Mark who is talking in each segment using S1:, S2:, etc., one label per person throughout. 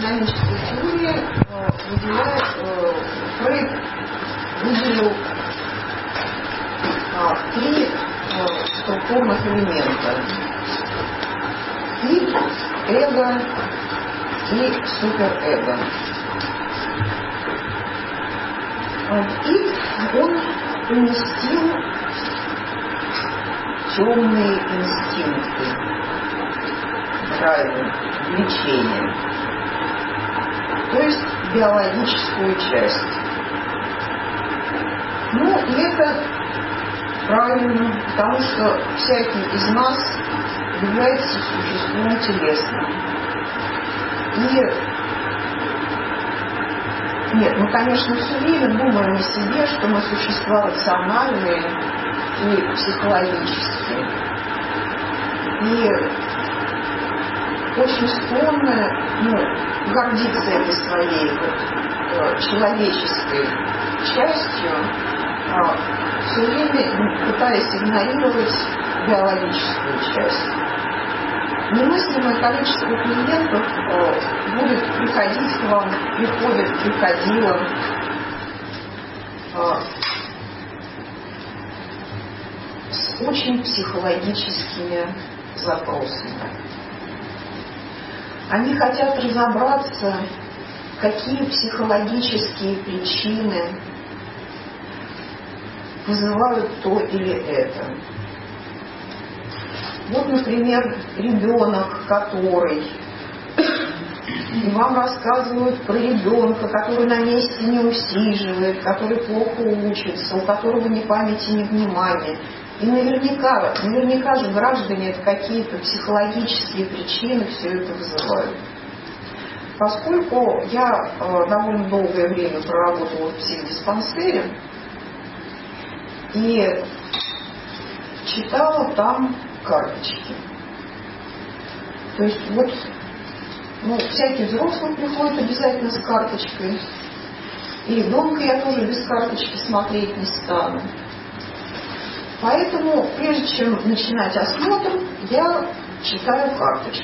S1: психодинамической теории Фрейд выделил три структурных элемента: ид, эго и суперэго. Ид он уместил темные инстинкты, драйвы, влечения, то есть биологическую часть. Ну, и это правильно, потому что всякий из нас является существом телесным. И нет, мы, конечно, все время думаем о себе, что мы существа рациональные и психологические. И очень склонны гордиться этой своей человеческой частью, все время пытаясь игнорировать биологическую часть. Немыслимое количество клиентов будет приходить к вам, приходило с очень психологическими запросами. Они хотят разобраться, какие психологические причины вызывают то или это. Вот, например, ребенок, который... И вам рассказывают про ребенка, который на месте не усиживает, который плохо учится, у которого ни памяти, ни внимания. И наверняка же граждане это какие-то психологические причины все это вызывают. Поскольку я довольно долгое время проработала в психдиспансере и читала там карточки. То есть вот всякий взрослый приходит обязательно с карточкой. И ребенка я тоже без карточки смотреть не стану. Поэтому, прежде чем начинать осмотр, я читаю карточку.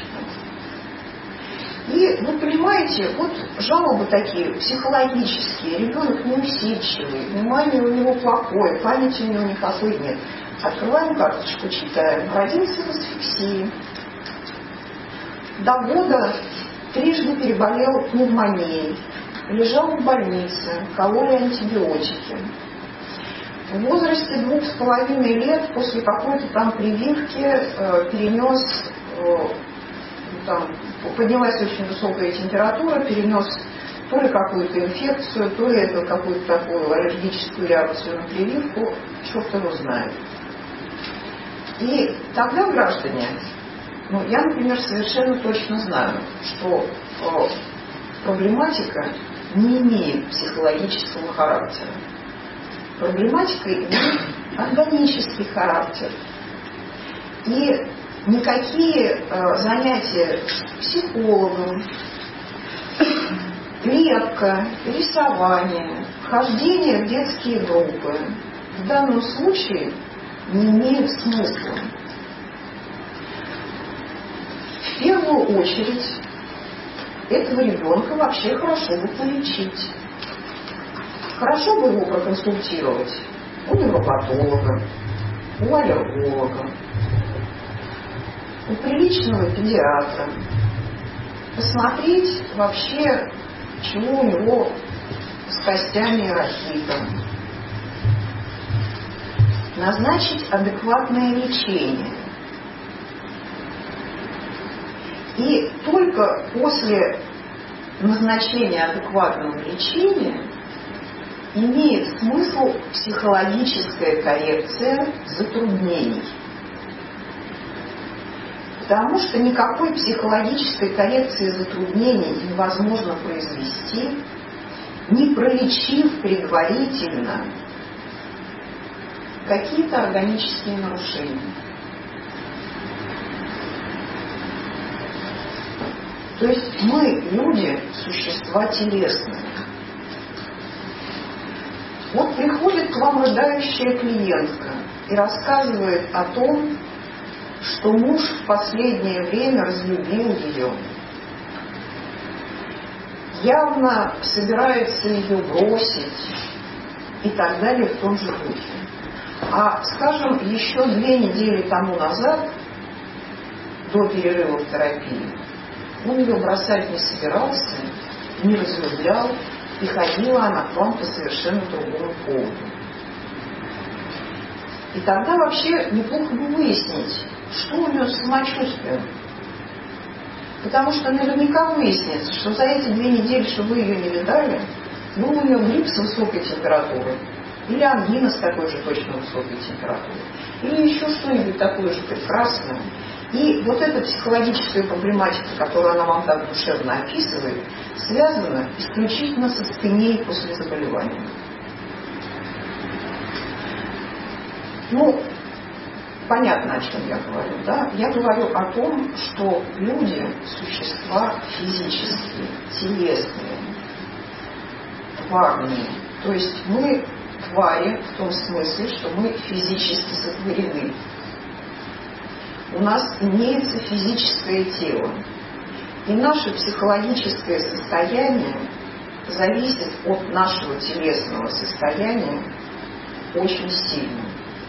S1: И вы понимаете, вот жалобы такие психологические, ребенок неусидчивый, внимание у него плохое, памяти у него никакой нет. Открываем карточку, читаем. Родился в асфиксии. До года трижды переболел пневмонией. Лежал в больнице, кололи антибиотики. В возрасте 2,5 лет после какой-то там прививки перенес, поднялась очень высокая температура, перенес то ли какую-то инфекцию, то ли это какую-то такую аллергическую реакцию на прививку, черт его знает. И тогда, граждане, я, например, совершенно точно знаю, что проблематика не имеет психологического характера. Проблематика имеет органический характер. И никакие занятия психологом, лепка, рисование, хождение в детские группы в данном случае не имеют смысла. В первую очередь этого ребенка вообще хорошо бы полечить. Хорошо бы его проконсультировать у невропатолога, у аллерголога, у приличного педиатра. Посмотреть вообще, чего у него с костями и рахитом. Назначить адекватное лечение. И только после назначения адекватного лечения имеет смысл психологическая коррекция затруднений. Потому что никакой психологической коррекции затруднений невозможно произвести, не пролечив предварительно какие-то органические нарушения. То есть мы, люди, существа телесные. Вот приходит к вам рыдающая клиентка и рассказывает о том, что муж в последнее время разлюбил ее. явно собирается ее бросить и так далее в том же духе. А, скажем, еще 2 недели тому назад, до перерыва в терапии, он ее бросать не собирался, не разлюблял, и ходила она к вам по совершенно другому поводу. И тогда вообще неплохо бы выяснить, что у нее с самочувствием. Потому что наверняка выяснится, что за эти 2 недели, что вы ее не видали, был у нее грипп с высокой температурой, или ангина с такой же точно высокой температурой, или еще что-нибудь такое же прекрасное. И вот эта психологическая проблематика, которую она вам так душевно описывает, связана исключительно с астенией после заболевания. Ну, понятно, о чем я говорю, да? Я говорю о том, что люди – существа физические, телесные, тварные. То есть мы твари в том смысле, что мы физически сотворены. У нас имеется физическое тело. И наше психологическое состояние зависит от нашего телесного состояния очень сильно.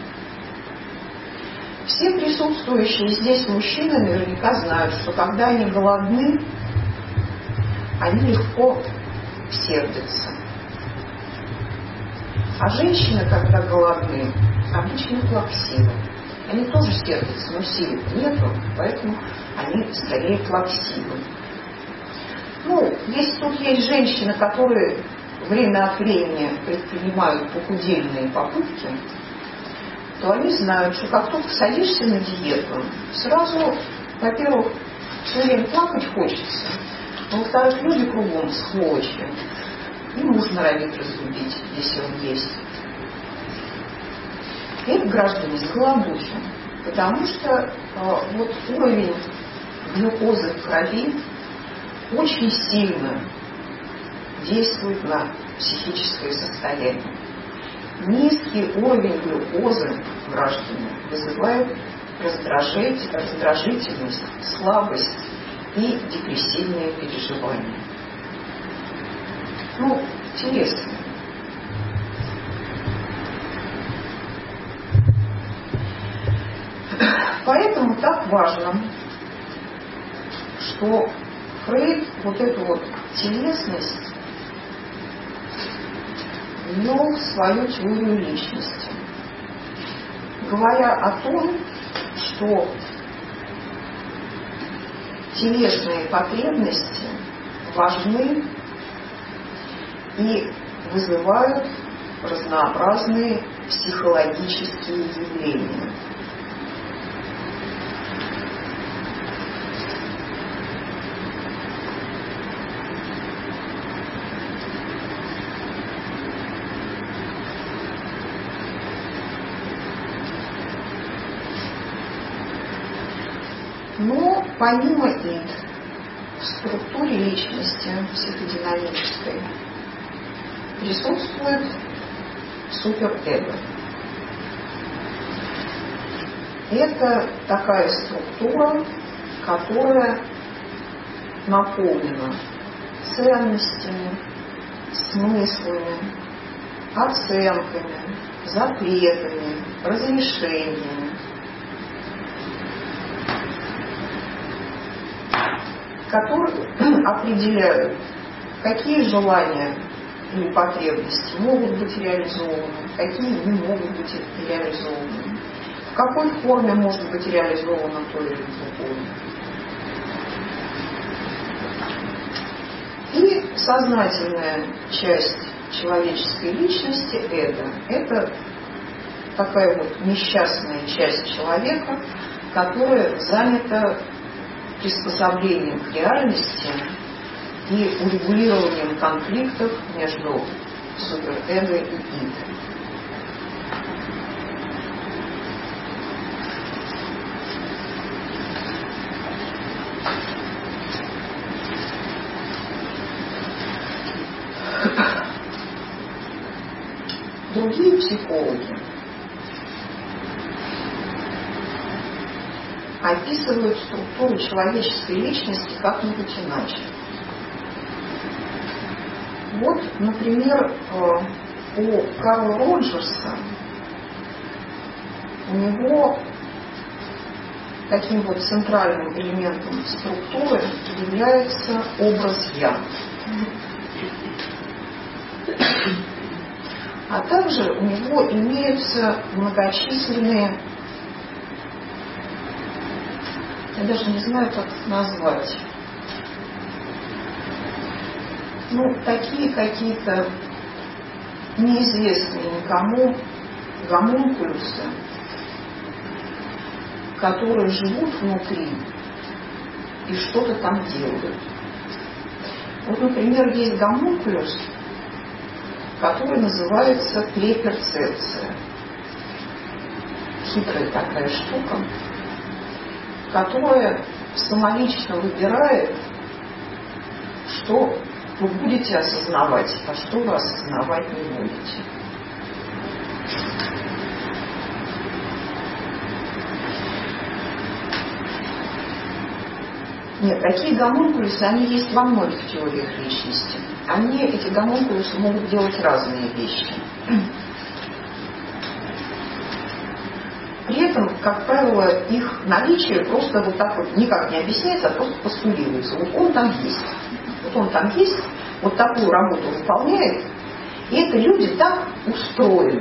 S1: Все присутствующие здесь мужчины наверняка знают, что когда они голодны, они легко сердятся. А женщины, когда голодны, обычно плаксивы. Они тоже сердятся, но силы нету, поэтому они скорее плаксивы. Ну, если тут есть женщины, которые время от времени предпринимают похудельные попытки, то они знают, что как только садишься на диету, сразу, во-первых, все время плакать хочется, а во-вторых, люди кругом сволочи, и муж норовит разлюбить, если он есть. И это граждане с голодухи, потому что вот уровень глюкозы в крови очень сильно действует на психическое состояние. Низкий уровень глюкозы в граждане вызывает раздражительность, слабость и депрессивные переживания. Ну, телесные. Поэтому так важно, что Фрейд вот эту вот телесность ввел в свою теорию личности, говоря о том, что телесные потребности важны и вызывают разнообразные психологические явления. Но помимо ид, в структуре личности психодинамической присутствует суперэго. Это такая структура, которая наполнена ценностями, смыслами, оценками, запретами, разрешениями, которые определяют, какие желания или потребности могут быть реализованы, какие не могут быть реализованы, в какой форме может быть реализовано то или другое. И сознательная часть человеческой личности это такая вот несчастная часть человека, которая занята приспособлением к реальности и урегулированием конфликтов между суперэго и ид. Другие психологи описывают структуру человеческой личности как-нибудь иначе. Вот, например, у Карла Роджерса у него таким вот центральным элементом структуры является образ «я». А также у него имеются многочисленные, я даже не знаю, как назвать, такие какие-то неизвестные никому гомункулюсы, которые живут внутри и что-то там делают. Вот, например, есть гомункулюс, который называется плей-перцепция. Хитрая такая штука, которая самолично выбирает, что вы будете осознавать, а что вы осознавать не будете. Нет, такие гомункулюсы, они есть во многих теориях личности. Эти гомункулюсы могут делать разные вещи. При этом, как правило, их наличие просто вот так вот никак не объясняется, а просто постулируется. Вот он там есть. Вот он там есть, вот такую работу выполняет, и это люди так устроены.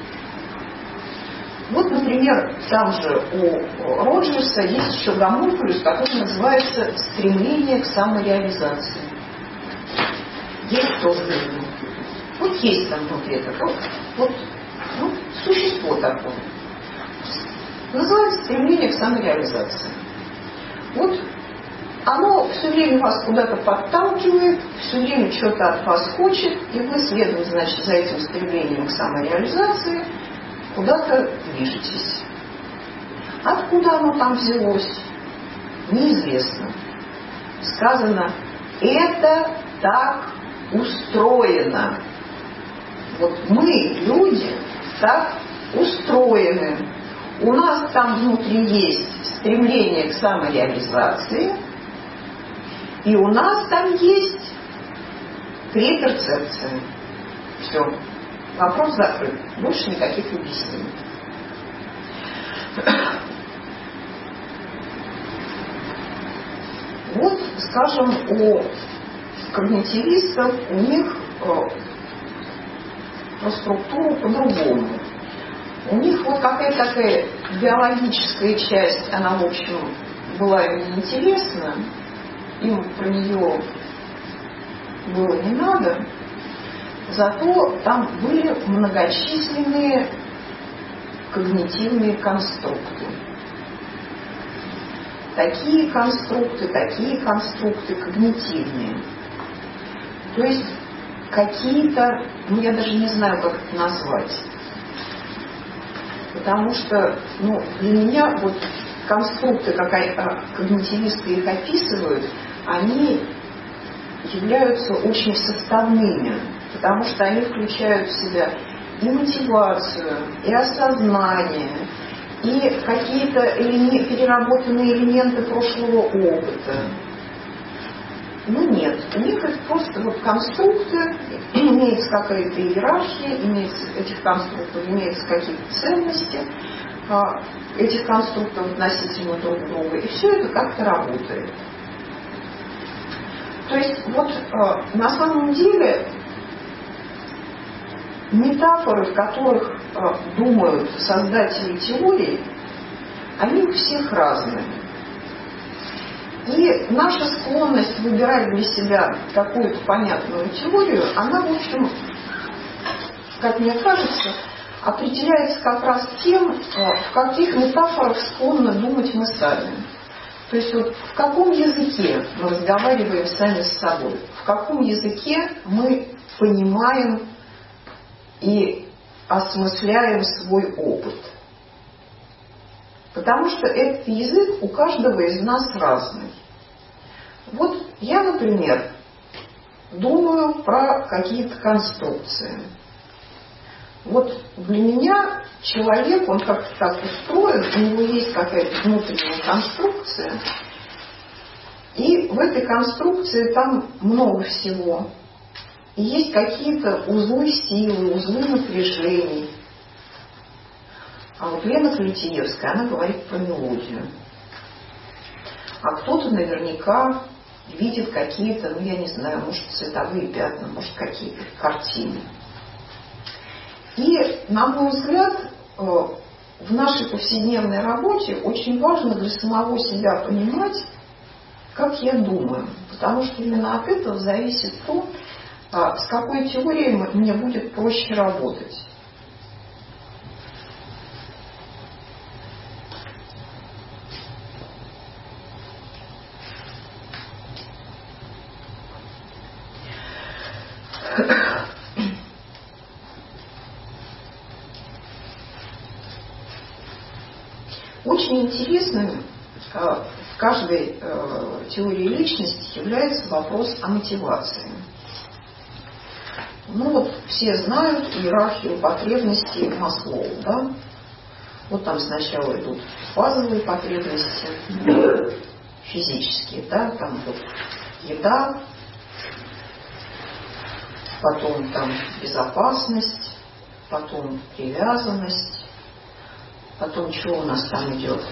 S1: Вот, например, там же у Роджерса есть еще гомункулюс, который называется «стремление к самореализации». Есть тоже гомункулюс. Вот есть там внутри это, существо такое. Называется «стремление к самореализации». Вот оно все время вас куда-то подталкивает, все время что-то от вас хочет, и вы, следуя, значит, за этим стремлением к самореализации, куда-то движетесь. Откуда оно там взялось, неизвестно. Сказано, это так устроено. Вот мы, люди, так устроены. У нас там внутри есть стремление к самореализации, и у нас там есть плей-перцепция. Все. Вопрос закрыт. Больше никаких объяснений. Вот, скажем, у когнитивистов у них про структуру по-другому. У них вот какая-то такая биологическая часть, она, в общем, была им неинтересна, им про нее было не надо, зато там были многочисленные когнитивные конструкты. Такие конструкты когнитивные. То есть какие-то, я даже не знаю, как это назвать. Потому что, для меня вот конструкты, как когнитивисты их описывают, они являются очень составными, потому что они включают в себя и мотивацию, и осознание, и какие-то переработанные элементы прошлого опыта. Нет, у них это просто вот конструкты, имеется какая-то иерархия, этих конструктов имеются какие-то ценности, этих конструктов относительно друг друга, и все это как-то работает. То есть вот на самом деле метафоры, в которых думают создатели теории, они у всех разные. И наша склонность выбирать для себя какую-то понятную теорию, она, в общем, как мне кажется, определяется как раз тем, в каких метафорах склонны думать мы сами. То есть вот в каком языке мы разговариваем сами с собой, в каком языке мы понимаем и осмысляем свой опыт. Потому что этот язык у каждого из нас разный. Вот я, например, думаю про какие-то конструкции. Вот для меня человек, он как-то так устроен, у него есть какая-то внутренняя конструкция, и в этой конструкции там много всего. И есть какие-то узлы силы, узлы напряжений. А вот Лена Клетиевская, она говорит про мелодию. А кто-то наверняка видит какие-то, я не знаю, может, цветовые пятна, может, какие-то картины. И, на мой взгляд, в нашей повседневной работе очень важно для самого себя понимать, как я думаю. Потому что именно от этого зависит то, с какой теорией мне будет проще работать. Очень интересным в каждой теории личности является вопрос о мотивации. Ну вот все знают иерархию потребностей Маслоу, да? Вот там сначала идут базовые потребности, физические, да, там вот еда, потом там безопасность, потом привязанность, потом что у нас там идет?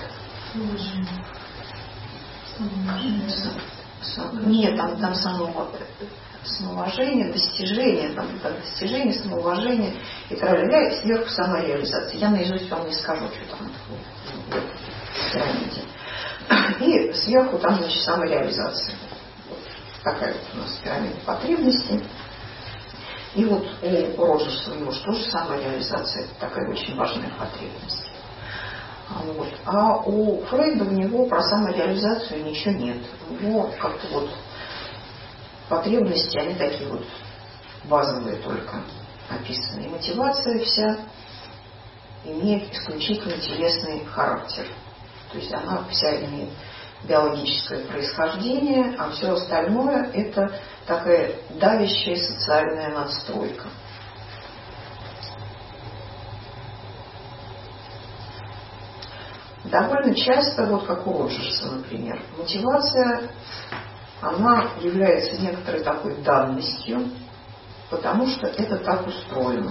S1: Нет, там самоуважение, достижение, там достижение, самоуважение и так сверху самореализация. Я наизусть вам не скажу, что там в пирамиде. И сверху там, значит, самореализация. Вот такая вот у нас пирамида потребностей. И вот у Роджерса у него тоже самореализация, это такая очень важная потребность. Вот. А у Фрейда у него про самореализацию ничего нет. У него как-то вот потребности, они такие вот базовые только описаны. И мотивация вся имеет исключительно телесный характер. То есть она вся имеет биологическое происхождение, а все остальное это такая давящая социальная надстройка. Довольно часто, вот как у Роджерса, например, мотивация, она является некоторой такой данностью, потому что это так устроено.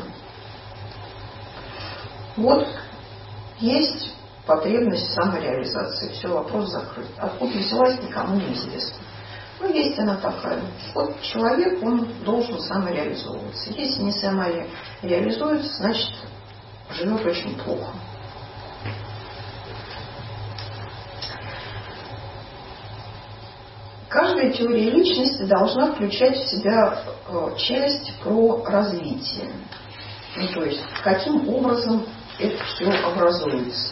S1: Вот есть потребность в самореализации, все, вопрос закрыт. Откуда взялась, никому не известно. Но есть она такая. Вот человек, он должен самореализовываться. Если не самореализуется, значит, живет очень плохо. Каждая теория личности должна включать в себя часть про развитие. Ну, то есть, каким образом это все образуется.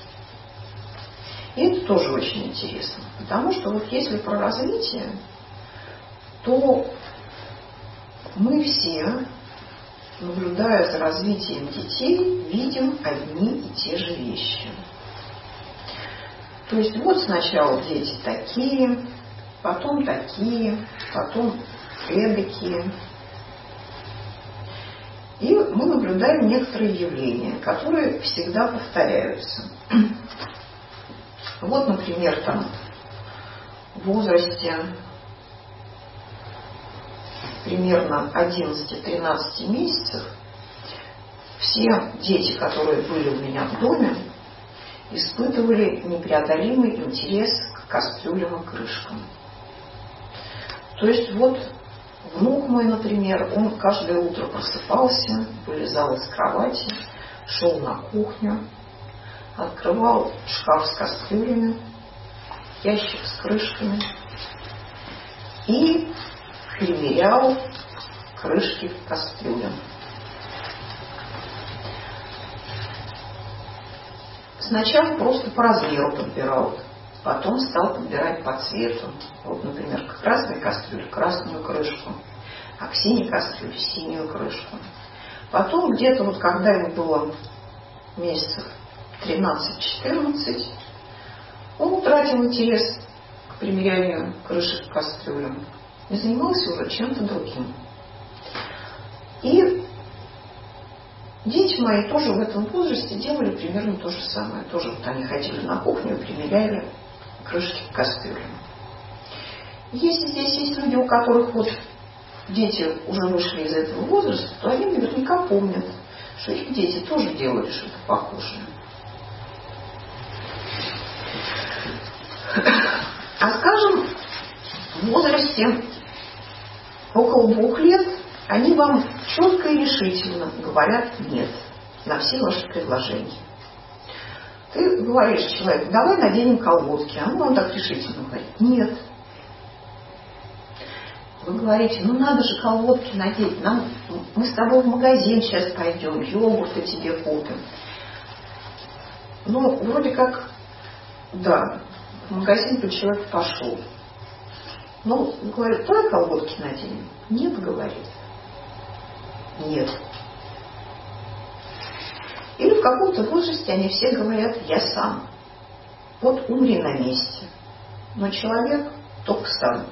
S1: И это тоже очень интересно. Потому что вот если про развитие, то мы все, наблюдая за развитием детей, видим одни и те же вещи. То есть вот сначала дети такие, потом такие, потом эдакие. И мы наблюдаем некоторые явления, которые всегда повторяются. Вот, например, там в возрасте примерно 11-13 месяцев все дети, которые были у меня в доме, испытывали непреодолимый интерес к кастрюлям и крышкам. То есть вот внук мой, например, он каждое утро просыпался, вылезал из кровати, шел на кухню, открывал шкаф с кастрюлями, ящик с крышками и примерял крышки к кастрюлям. Сначала просто по размеру подбирал, потом стал подбирать по цвету. Вот, например, к красной кастрюле красную крышку, а к синей кастрюле синюю крышку. Потом где-то вот когда ему было месяцев 13-14, он утратил интерес к примерянию крышек к кастрюлям и занимался уже чем-то другим. И дети мои тоже в этом возрасте делали примерно то же самое. Тоже вот они ходили на кухню и примеряли крышки к кастрюлям. Если здесь есть люди, у которых вот дети уже вышли из этого возраста, то они наверняка помнят, что их дети тоже делали что-то похожее. А скажем, в возрасте около 2 лет они вам четко и решительно говорят «нет» на все ваши предложения. Ты говоришь человеку: давай наденем колготки, а он вам так решительно говорит: нет. Вы говорите: ну надо же колготки надеть, мы с тобой в магазин сейчас пойдем, йогурты тебе купим. Ну, вроде как, да, в магазин человек пошел. Ну, говорит: давай колготки наденем. Нет, говорит. Нет. Или в каком-то возрасте они все говорят: я сам. Вот умри на месте. Но человек только сам.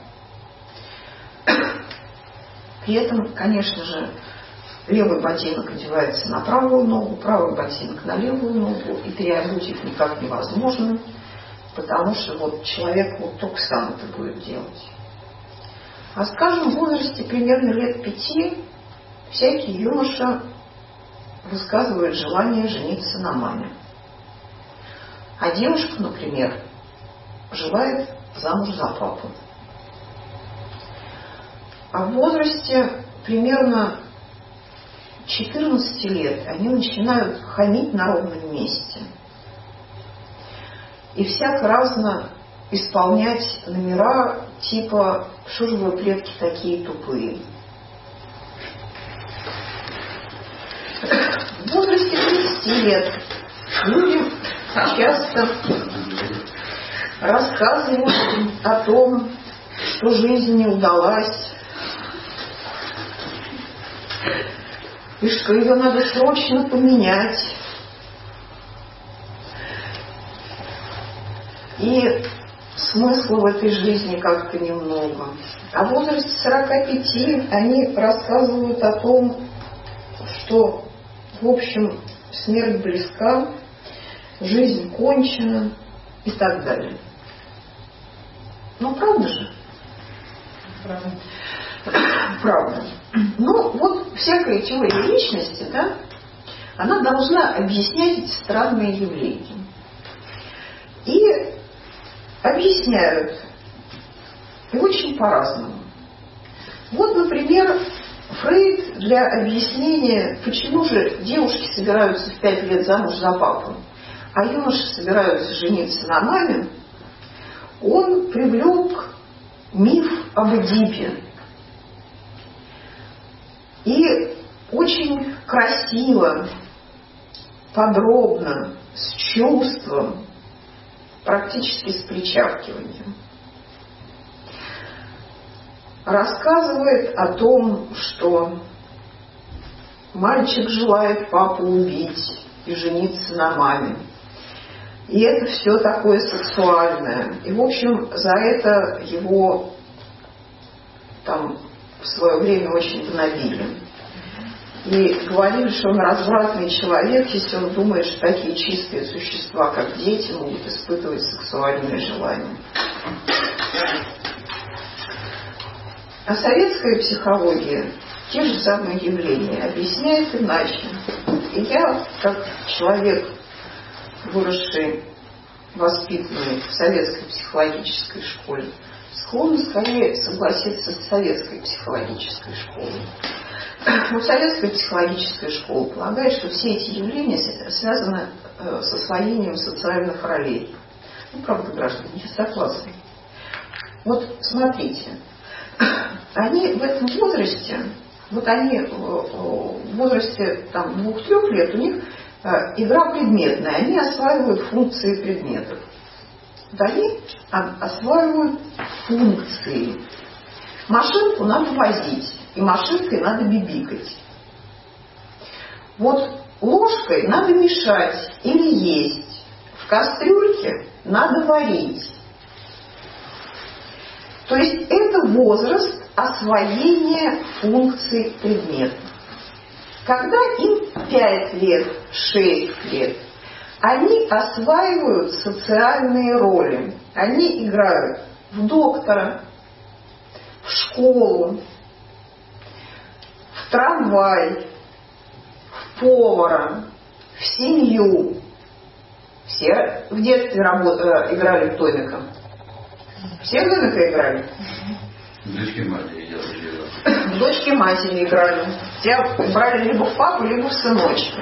S1: При этом, конечно же, левый ботинок одевается на правую ногу, правый ботинок на левую ногу, и переобуть их никак невозможно, потому что вот человек вот только сам это будет делать. А скажем, в возрасте примерно лет 5 всякий юноша высказывает желание жениться на маме. А девушка, например, желает замуж за папу. А в возрасте примерно 14 лет они начинают хамить на ровном месте и всяко разно исполнять номера типа: что же вы, предки, такие тупые. В возрасте 30 лет люди часто рассказывают о том, что жизнь не удалась, и что ее надо срочно поменять. И смысла в этой жизни как-то немного. А в возрасте 45 они рассказывают о том, что, в общем, смерть близка, жизнь кончена и так далее. Ну, правда же?
S2: Правда.
S1: Правда. Ну, вот всякая теория личности, да, она должна объяснять эти странные явления. И объясняют, и очень по-разному. Вот, например, Фрейд для объяснения, почему же девушки собираются в 5 лет замуж за папу, а юноши собираются жениться на маме, он привлек миф об Эдипе. И очень красиво, подробно, с чувством, практически с причавкиванием, рассказывает о том, что мальчик желает папу убить и жениться на маме. И это все такое сексуальное. И, в общем, за это его там в свое время очень гнобили. И говорили, что он развратный человек, если он думает, что такие чистые существа, как дети, могут испытывать сексуальные желания. А советская психология те же самые явления объясняет иначе. И я, как человек, выросший, воспитанный в советской психологической школе, склонна скорее согласиться с советской психологической школой. Но советская психологическая школа полагает, что все эти явления связаны с освоением социальных ролей. Ну, правда, граждане, не согласны. Вот смотрите, они в этом возрасте, вот они в возрасте там 2-3 лет, у них игра предметная, они осваивают функции предметов. Вот они осваивают функции. Машинку надо возить, и машинкой надо бибикать. Вот ложкой надо мешать или есть. В кастрюльке надо варить. То есть это возраст освоения функций предметов. Когда им 5 лет, 6 лет, они осваивают социальные роли. Они играют в доктора, в школу, трамвай, в повара, в семью. Все в детстве играли в домика. Все в домика играли?
S3: Дочки матери делали.
S1: Дочки матери играли. Тебя брали либо в папу, либо в сыночки.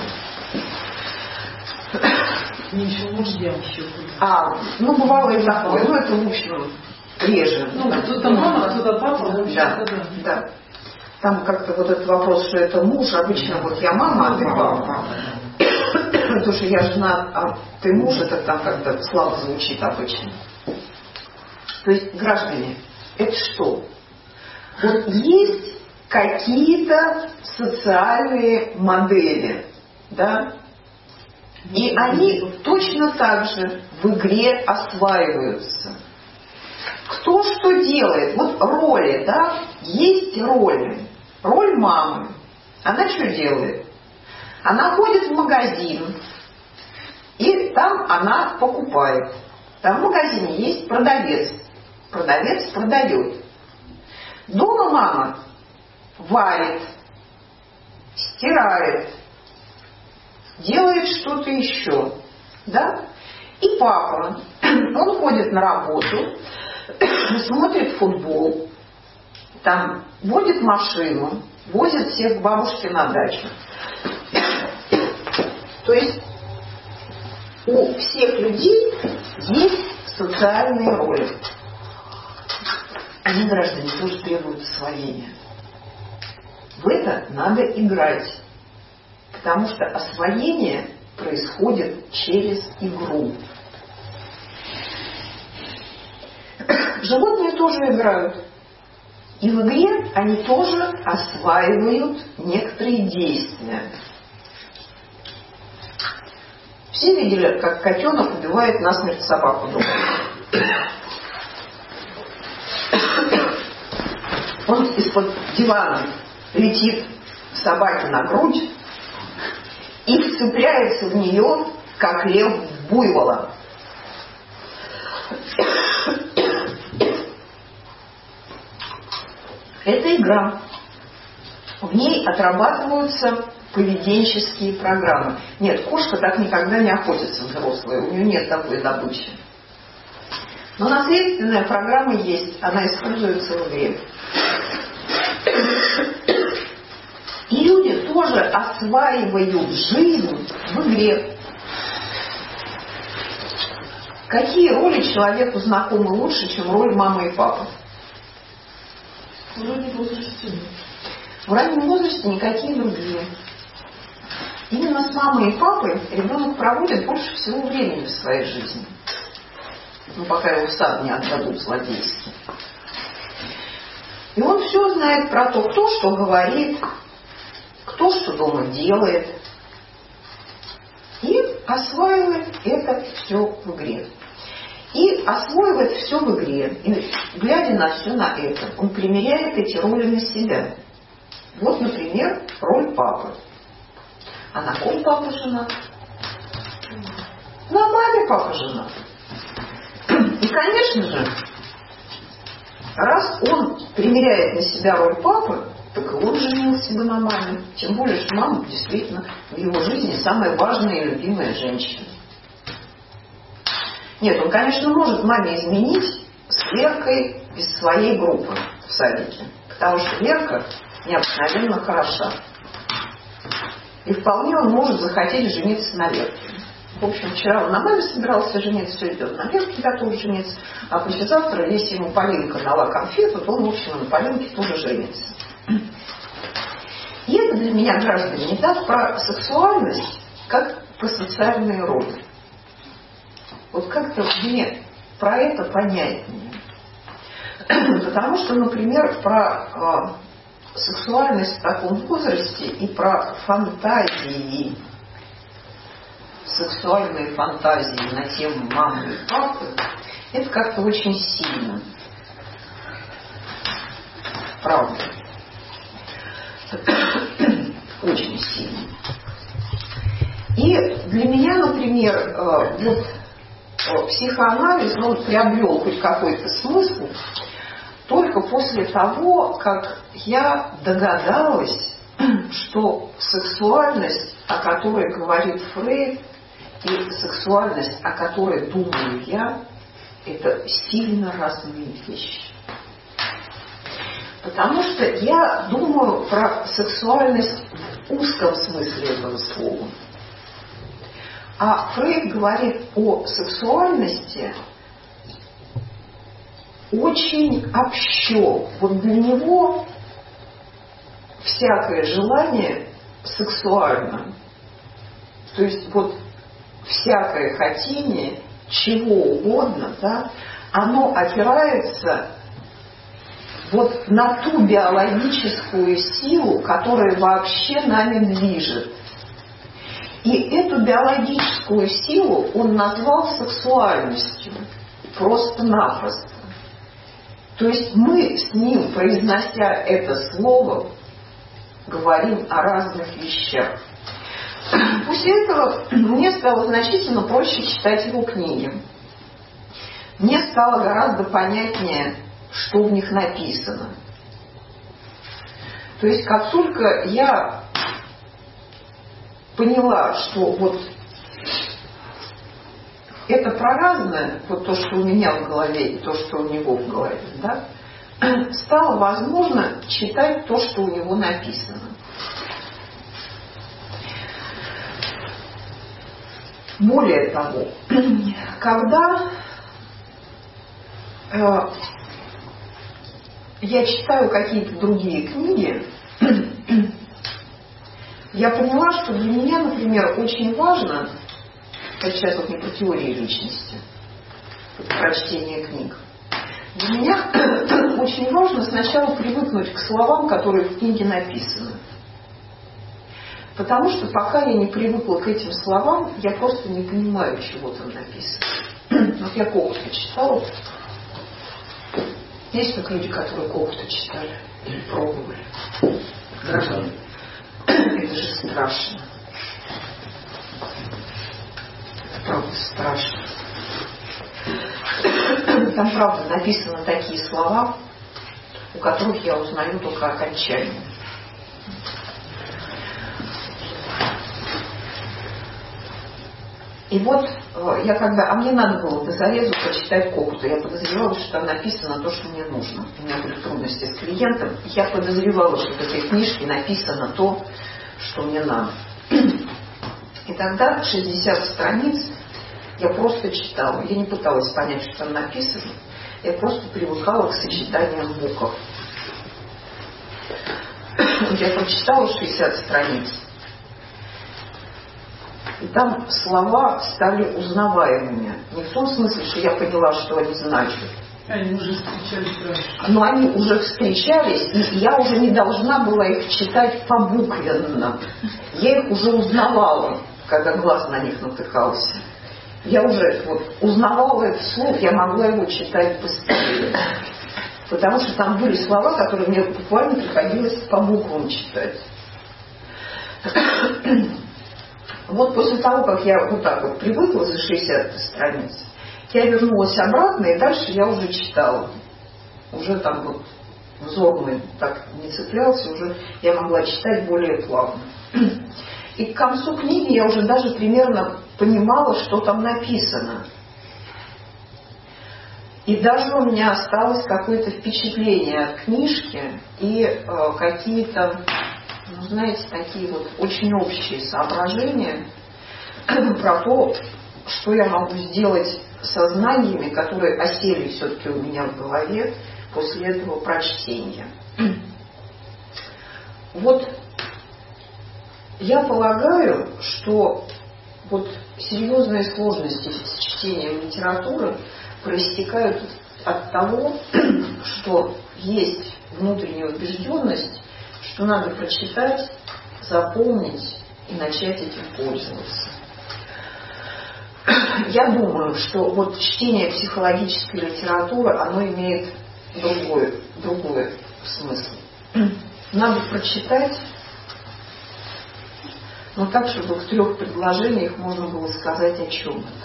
S2: Мне еще мужьям еще были.
S1: Бывало и такое. Это, в общем, реже.
S2: Кто-то мама, кто-то папа.
S1: Да. Там как-то вот этот вопрос, что это муж, обычно вот я мама, а ты папа. Потому что я жена, а ты муж, это там как-то слабо звучит обычно. То есть, граждане, это что? Вот есть какие-то социальные модели, да? И они точно так же в игре осваиваются. Кто что делает? Вот роли, да? Есть роли. Роль мамы. Она что делает? Она ходит в магазин, и там она покупает. Там в магазине есть продавец. Продавец продает. Дома мама варит, стирает, делает что-то еще. Да? И папа, он ходит на работу, смотрит футбол, там водит машину, возит всех к бабушке на дачу. То есть у всех людей есть социальные роли. Они, граждане, тоже требуют освоения. В это надо играть. Потому что освоение происходит через игру. Животные тоже играют. И в игре они тоже осваивают некоторые действия. Все видели, как котенок убивает насмерть собаку дома? Он из-под дивана летит собаке на грудь и вцепляется в нее, как лев в буйвола. Это игра. В ней отрабатываются поведенческие программы. Нет, кошка так никогда не охотится взрослая, у нее нет такой добычи. Но наследственная программа есть, она используется в игре. И люди тоже осваивают жизнь в игре. Какие роли человеку знакомы лучше, чем роль мамы и папы?
S2: В раннем возрасте.
S1: В раннем возрасте никакие другие. Именно с мамой и папой ребенок проводит больше всего времени в своей жизни. Пока его в сад не отдадут злодейски. И он все знает про то, кто что говорит, кто что дома делает. И осваивает это все в игре. И освоивает все в игре. И глядя на все на это, он примеряет эти роли на себя. Вот, например, роль папы. А на ком папа женат? На маме папа женат. И, конечно же, раз он примеряет на себя роль папы, так и он женился бы на маме. Тем более, что мама действительно в его жизни самая важная и любимая женщина. Нет, он, конечно, может маме изменить с Веркой из своей группы в садике. Потому что Верка необыкновенно хороша. И вполне он может захотеть жениться на Верке. В общем, вчера он на маме собирался жениться, все идет на Верке, готов жениться. А послезавтра, если ему Полинка дала конфету, то он, в общем, на Полинке тоже женится. И это для меня, граждане, не так про сексуальность, как про социальные роли. Вот как-то мне про это понятнее. Потому что, например, про сексуальность в таком возрасте и про фантазии, сексуальные фантазии на тему мамы и папы, это как-то очень сильно. Правда. Очень сильно. И для меня, например, вот психоанализ, он приобрел хоть какой-то смысл только после того, как я догадалась, что сексуальность, о которой говорит Фрейд, и сексуальность, о которой думаю я, это сильно разные вещи. Потому что я думаю про сексуальность в узком смысле этого слова. А Фрейд говорит о сексуальности очень общо. Вот для него всякое желание сексуально. То есть вот всякое хотение чего угодно, да, оно опирается вот на ту биологическую силу, которая вообще нами движет. И эту биологическую силу он назвал сексуальностью. Просто-напросто. То есть мы с ним, произнося это слово, говорим о разных вещах. После этого мне стало значительно проще читать его книги. Мне стало гораздо понятнее, что в них написано. То есть как только я поняла, что вот это про разное, вот то, что у меня в голове и то, что у него в голове, да, стало возможно читать то, что у него написано. Более того, когда я читаю какие-то другие книги, я поняла, что для меня, например, очень важно, сейчас вот не про теорию личности, про чтение книг, для меня очень важно сначала привыкнуть к словам, которые в книге написаны. Потому что пока я не привыкла к этим словам, я просто не понимаю, чего там написано. Вот я Когута читала. Есть только люди, которые Когута читали или пробовали. Да. Это же страшно. Это правда страшно. Там правда написаны такие слова, у которых я узнаю только окончание. И вот я когда... А мне надо было до зарезу прочитать Когута. Я подозревала, что там написано то, что мне нужно. У меня были трудности с клиентом. Я подозревала, что в этой книжке написано то, что мне надо. И тогда 60 страниц я просто читала. Я не пыталась понять, что там написано. Я просто привыкала к сочетаниям букв. Я прочитала 60 страниц. И там слова стали узнаваемыми. Не в том смысле, что я поняла, что они значат.
S2: Они уже встречались раньше.
S1: Но они уже встречались, и я уже не должна была их читать побуквенно. Я их уже узнавала, когда глаз на них натыкался. Я уже вот узнавала этот слов, я могла его читать быстрее. Потому что там были слова, которые мне буквально приходилось по буквам читать. Вот после того, как я вот так вот привыкла за 60 страниц, я вернулась обратно, и дальше я уже читала. Уже там вот взор мой так не цеплялся, уже я могла читать более плавно. И к концу книги я уже даже примерно понимала, что там написано. И даже у меня осталось какое-то впечатление от книжки и какие-то, ну, знаете, такие вот очень общие соображения про то, что я могу сделать со знаниями, которые осели все-таки у меня в голове после этого прочтения. Вот я полагаю, что вот серьезные сложности с чтением литературы проистекают от того, что есть внутренняя убежденность, что надо прочитать, запомнить и начать этим пользоваться. Я думаю, что вот чтение психологической литературы, оно имеет другой смысл. Надо прочитать, но так, чтобы в 3 предложениях можно было сказать о чем это.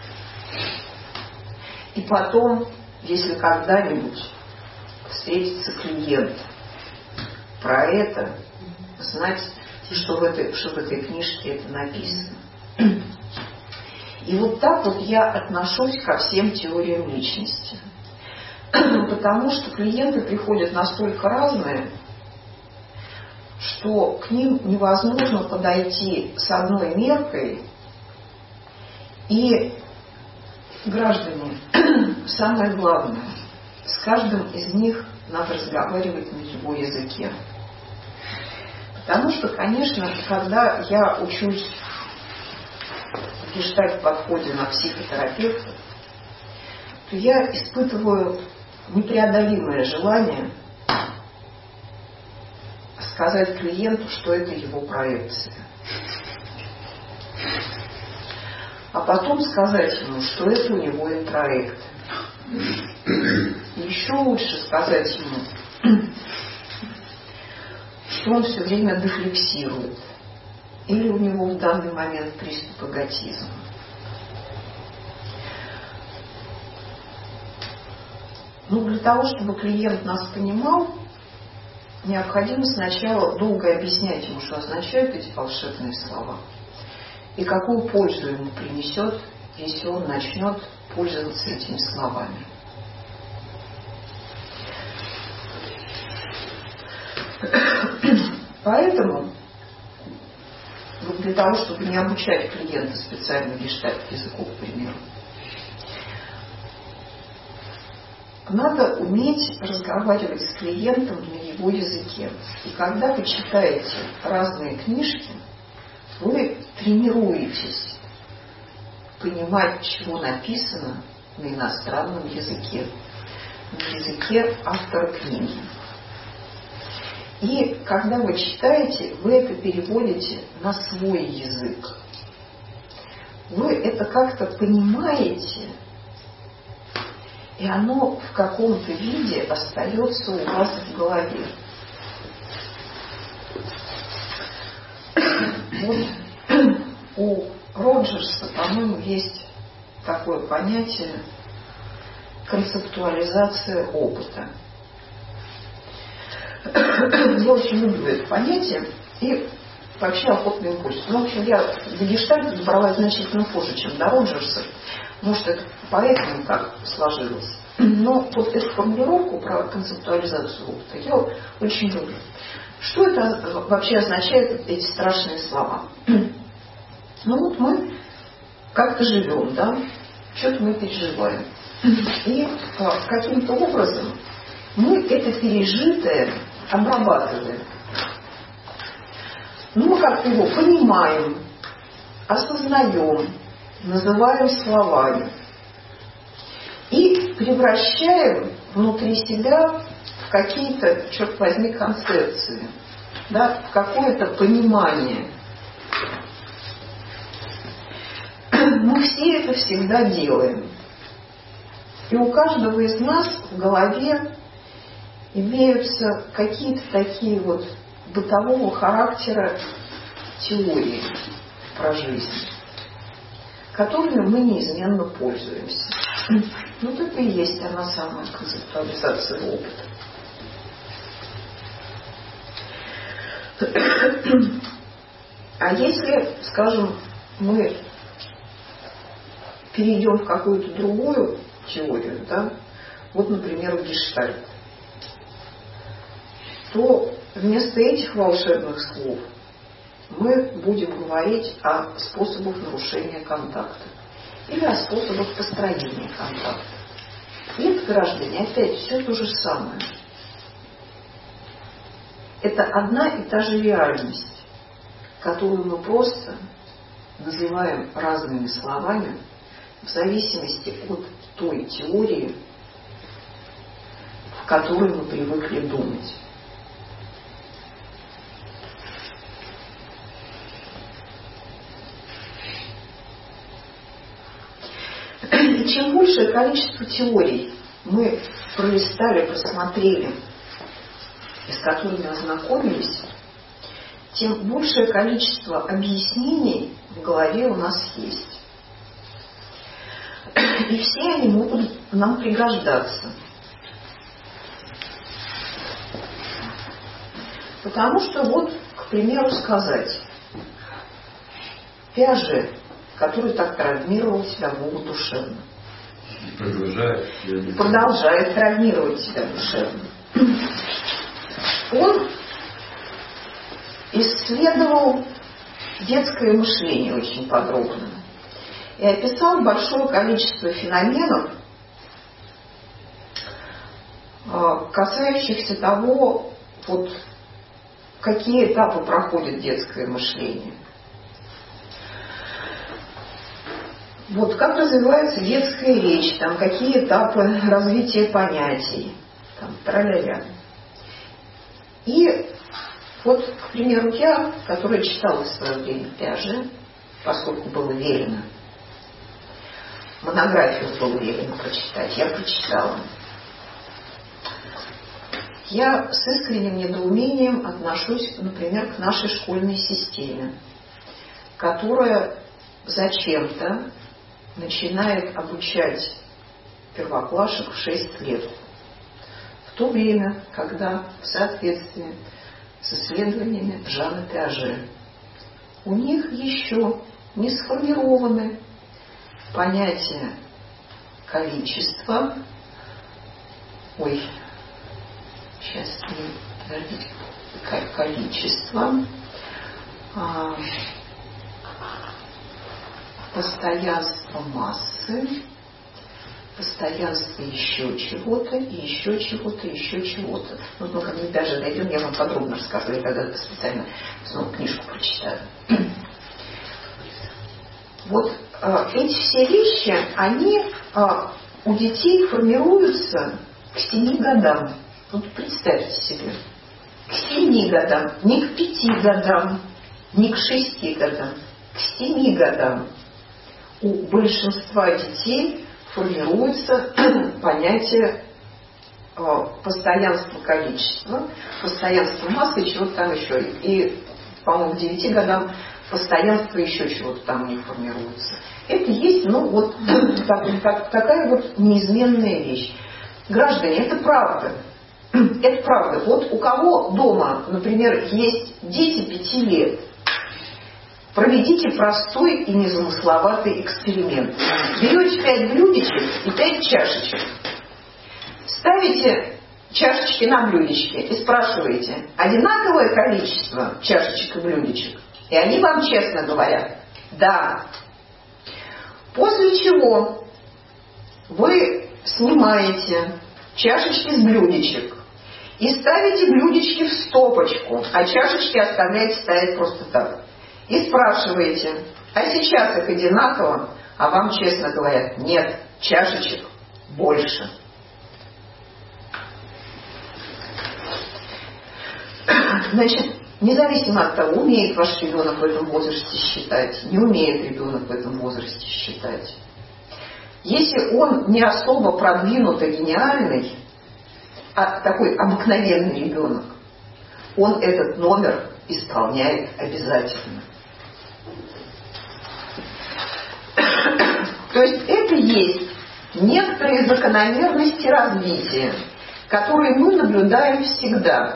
S1: И потом, если когда-нибудь встретится клиент про это, знать, что в этой книжке это написано. И вот так вот я отношусь ко всем теориям личности. Потому что клиенты приходят настолько разные, что к ним невозможно подойти с одной меркой. И, граждане, самое главное, с каждым из них надо разговаривать на его языке. Потому что, конечно, когда я учусь в гештальт-подходе на психотерапевта, то я испытываю непреодолимое желание сказать клиенту, что это его проекция. А потом сказать ему, что это у него интроект. И еще лучше сказать ему, что он все время дефлексирует. Или у него в данный момент приступ эготизма. Но для того, чтобы клиент нас понимал, необходимо сначала долго объяснять ему, что означают эти волшебные слова. И какую пользу ему принесет, если он начнет пользоваться этими словами. Поэтому вот для того, чтобы не обучать клиента специально гештальт-языку, к примеру, надо уметь разговаривать с клиентом на его языке. И когда вы читаете разные книжки, вы тренируетесь понимать, чего написано на иностранном языке, на языке автора книги. И когда вы читаете, вы это переводите на свой язык. Вы это как-то понимаете, и оно в каком-то виде остается у вас в голове. Вот у Роджерса, по-моему, есть такое понятие концептуализация опыта. Я очень люблю это понятие и вообще охотно им пользуюсь. Ну, в общем, я до гештальта добралась значительно позже, чем до Роджерса. Может, это поэтому так сложилось. Но вот эту формулировку про концептуализацию опыта я очень люблю. Что это вообще означает, эти страшные слова? Ну вот мы как-то живем, да, что-то мы переживаем. И каким-то образом мы это пережитое обрабатываем. Ну, мы как-то его понимаем, осознаем, называем словами и превращаем внутри себя в какие-то, черт возьми, концепции, да, в какое-то понимание. Мы все это всегда делаем. И у каждого из нас в голове имеются какие-то такие вот бытового характера теории про жизнь, которыми мы неизменно пользуемся. Вот это и есть она самая концептуализация опыта. А если, скажем, мы перейдем в какую-то другую теорию, да, вот, например, гештальт, то вместо этих волшебных слов мы будем говорить о способах нарушения контакта или о способах построения контакта. Нет, граждане, опять все то же самое. Это одна и та же реальность, которую мы просто называем разными словами в зависимости от той теории, в которой мы привыкли думать. И чем большее количество теорий мы пролистали, просмотрели, и с которыми ознакомились, тем большее количество объяснений в голове у нас есть. И все они могут нам пригождаться. Потому что вот, к примеру, сказать, Пиаже, который так травмировал себя Богу душевно. Продолжает травмировать себя душевно. Он исследовал детское мышление очень подробно и описал большое количество феноменов, касающихся того, вот, какие этапы проходит детское мышление. Вот как развивается детская речь, там, какие этапы развития понятий, там, тра-ля-ля. И вот, к примеру, я, которая читала в свое время Пиаже, поскольку было велено, монографию было велено прочитать, я прочитала. Я с искренним недоумением отношусь, например, к нашей школьной системе, которая зачем-то начинает обучать первоклашек в 6 лет. В то время, когда в соответствии с исследованиями Жана Пиаже у них еще не сформированы понятия количества, количество, постоянство массы, постоянство еще чего-то, и еще чего-то, еще чего-то. Вот мы когда даже дойдем, я вам подробно расскажу, я тогда специально снова книжку прочитаю. Вот эти все вещи, они у детей формируются к 7 годам. Вот представьте себе, к 7 годам, не к 5 годам, не к 6 годам, к 7 годам у большинства детей формируется понятие постоянства количества, постоянства массы и чего-то там еще. И, по-моему, к 9 годам постоянство еще чего-то там у них формируется. Это есть, вот такая вот неизменная вещь. Граждане, это правда. Это правда. Вот у кого дома, например, есть дети 5 лет, проведите простой и незамысловатый эксперимент. Берете 5 блюдечек и 5 чашечек. Ставите чашечки на блюдечки и спрашиваете, одинаковое количество чашечек и блюдечек? И они вам честно говорят, да. После чего вы снимаете чашечки с блюдечек и ставите блюдечки в стопочку, а чашечки оставляете стоять просто так. И спрашиваете, а сейчас их одинаково? А вам честно говорят, нет, чашечек больше. Значит, независимо от того, умеет ваш ребенок в этом возрасте считать, не умеет ребенок в этом возрасте считать. Если он не особо продвинутый, гениальный, а такой обыкновенный ребенок, он этот номер исполняет обязательно. То есть это есть некоторые закономерности развития, которые мы наблюдаем всегда.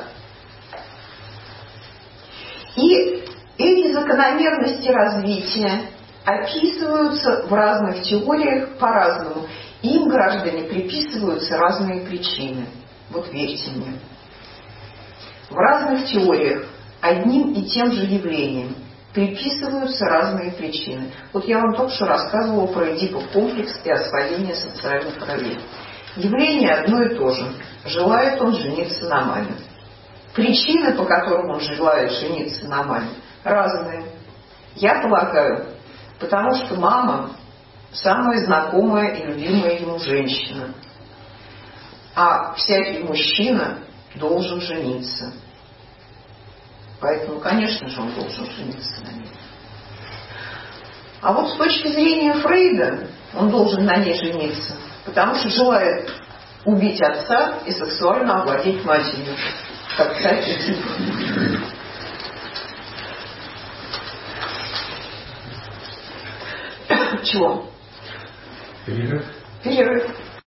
S1: И эти закономерности развития описываются в разных теориях по-разному. Им, граждане, приписываются разные причины. Вот верьте мне. В разных теориях одним и тем же явлением приписываются разные причины. Вот я вам только что рассказывала про Эдипов комплекс и освоение социальных ролей. Явление одно и то же. Желает он жениться на маме. Причины, по которым он желает жениться на маме, разные. Я полагаю, потому что мама самая знакомая и любимая ему женщина. А всякий мужчина должен жениться. Поэтому, конечно же, он должен жениться на ней. А вот с точки зрения Фрейда, он должен на ней жениться, потому что желает убить отца и сексуально овладеть матерью. Как всякий тип. Чего?
S3: Перерыв.
S1: Перерыв.